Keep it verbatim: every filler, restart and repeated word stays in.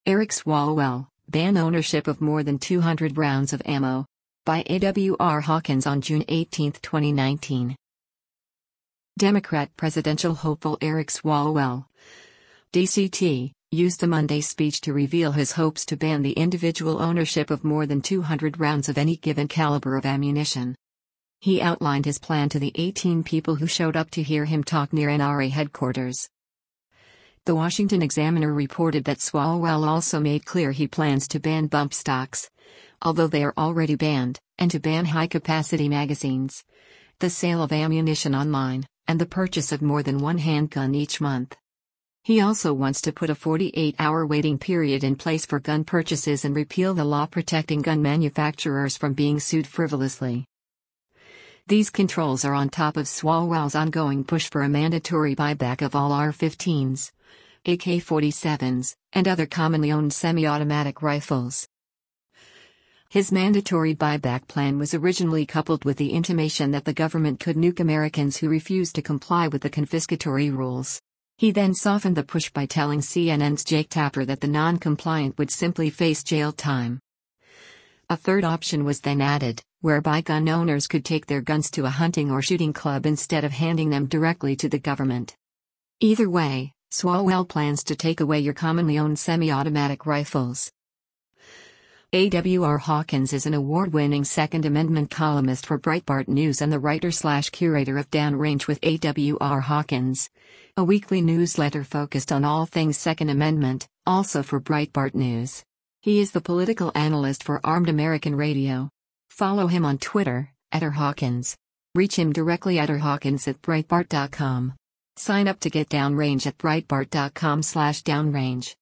Eric Swalwell, ban ownership of more than two hundred rounds of ammo. By A W R Hawkins on June eighteenth, twenty nineteen. Democrat presidential hopeful Eric Swalwell, D C T, used the Monday speech to reveal his hopes to ban the individual ownership of more than two hundred rounds of any given caliber of ammunition. He outlined his plan to the eighteen people who showed up to hear him talk near N R A headquarters. The Washington Examiner reported that Swalwell also made clear he plans to ban bump stocks, although they are already banned, and to ban high-capacity magazines, the sale of ammunition online, and the purchase of more than one handgun each month. He also wants to put a forty-eight hour waiting period in place for gun purchases and repeal the law protecting gun manufacturers from being sued frivolously. These controls are on top of Swalwell's ongoing push for a mandatory buyback of all R fifteens, A K forty-sevens, and other commonly owned semi-automatic rifles. His mandatory buyback plan was originally coupled with the intimation that the government could nuke Americans who refused to comply with the confiscatory rules. He then softened the push by telling C N N's Jake Tapper that the non-compliant would simply face jail time. A third option was then added, whereby gun owners could take their guns to a hunting or shooting club instead of handing them directly to the government. Either way, Swalwell plans to take away your commonly owned semi-automatic rifles. A W R Hawkins is an award-winning Second Amendment columnist for Breitbart News and the writer-slash-curator of Downrange with A W R Hawkins, a weekly newsletter focused on all things Second Amendment, also for Breitbart News. He is the political analyst for Armed American Radio. Follow him on Twitter, at R Hawkins. Reach him directly at r hawkins at breitbart dot com. Sign up to get Downrange at breitbart dot com slash downrange.